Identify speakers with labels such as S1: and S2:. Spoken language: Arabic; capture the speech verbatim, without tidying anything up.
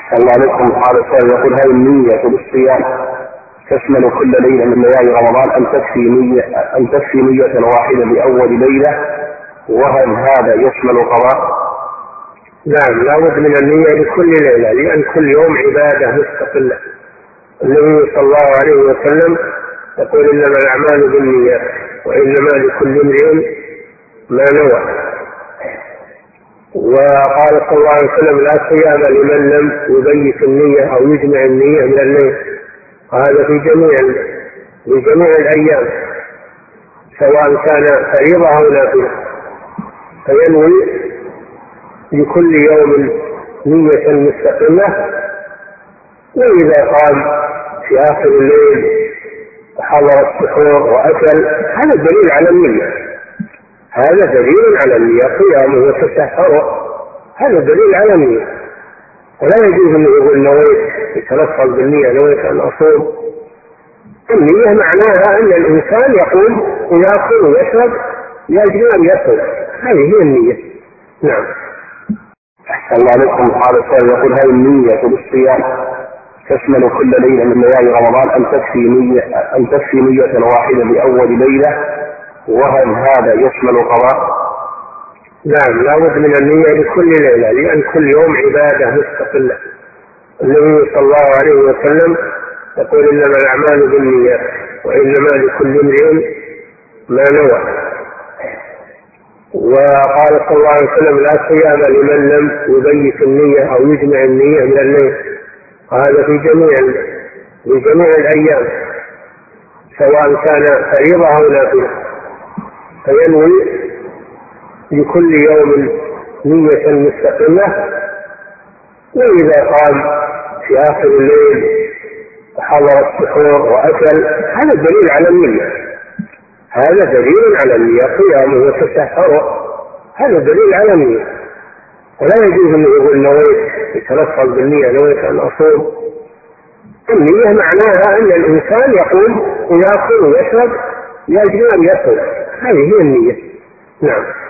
S1: الله عليكم. قال السائل يقول: هل النية بالصيام تشمل كل ليلة من ليالي رمضان أم تكفي نية أم تكفي نية واحدة لأول ليلة؟ وهل هذا يشمل القضاء؟
S2: نعم، لا بد من النية لكل ليلة، لأن كل يوم عبادة مستقلة. النبي صلى الله عليه وسلم يقول: إنما الأعمال بالنيات وإنما لكل امرئ ما نوى. وقال صلى الله عليه وسلم: لا صيام لمن لم يبيت النية أو يجمع النية من الليل. هذا في جميع في جميع الأيام سواء كان فريضة أو نافلة، فينوي لكل يوم نية مستقلة. وإذا قام في آخر الليل وحضر السحور وأكل، هذا دليل على النية، هذا دليل على النية. قيامه وتسحره هذا دليل على النية. ولا يجوز أن يقول نويت، يتلفظ بالنية: نويت أن أصوم. النية معناها أن الإنسان يقوم ويأكل ويشرب لأجل أن يصوم، هذه هي النية. نعم.
S1: أحسن الله عليكم. قال السائل يقول: هل النية بالصيام تشمل كل ليلة من ليالي رمضان أم تكفي نية أم تكفي نية واحدة لأول ليلة؟ وهل هذا يشمل القضاء؟
S2: نعم، لا بد من النية لكل ليلة، لأن كل يوم عبادة مستقلة. النبي صلى الله عليه وسلم يقول: إنما الأعمال بالنيات وإنما لكل امرئ ما نوى. وقال صلى الله عليه وسلم: لا صيام لمن لم يبيت النية أو يجمع النية من الليل. هذا في جميع في جميع الأيام سواء كان فريضة أو نافلة، فينوي لكل يوم نية مستقلة. وإذا قام في آخر الليل وحضر السحور وأكل، هذا دليل على النية، هذا دليل على النية. قيامه وتسحره هذا دليل على النية. ولا يجوز أن يقول نويت، يتلفظ بالنية: نويت أن أصوم. النية معناها أن الإنسان يقوم ويأكل ويشرب لأجل أن يصوم، هذه هي النية. نعم.